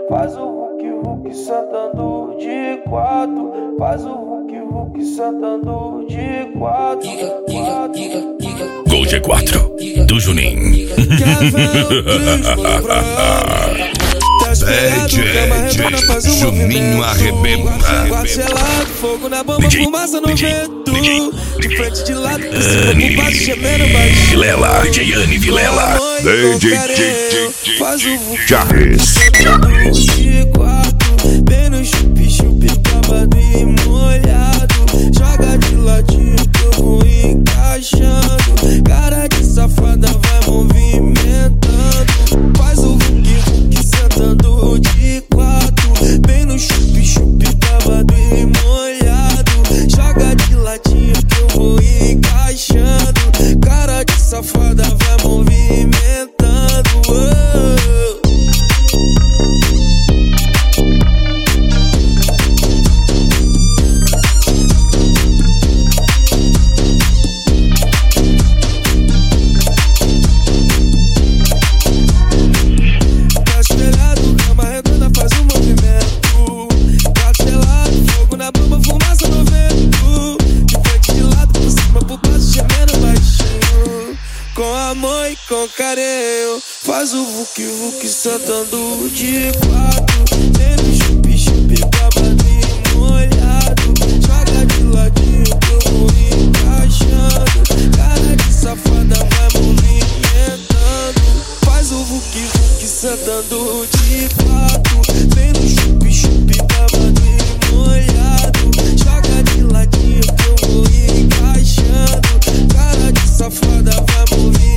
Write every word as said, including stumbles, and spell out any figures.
Faz o Hulk Hulk sentando de quatro. Faz o Hulk Hulk sentando de quatro. Gol G quatro do Juninho. D J Juninho arrebenta. Gelado, fogo na bomba, fumaça no vento. De frente de lado, por cima por baixo, gemendo baixo. Vilela, D J Anne Vilela. D J Faz o Hulk Charles. de quatro. Bem no chup-chup, babado e molhado. Joga de ladinho que eu vou encaixando. Cara de safada vai movimentando. Faz o Hulk Hulk sentando de quatro. Bem no chup-chup, babado e molhado. Joga de ladinho que eu vou encaixando. Cara de safada vai movimentando. Oh. Com carinho, faz o Hulk Hulk sentando de quatro. Tem no chup-chup, babado e molhado. Joga de ladinho que eu vou encaixando. Cara de safada vai movimentando. Faz o Hulk Hulk sentando de quatro. Tem no chup-chup, babado e molhado. Joga de ladinho que eu vou encaixando. Cara de safada vai movimentando.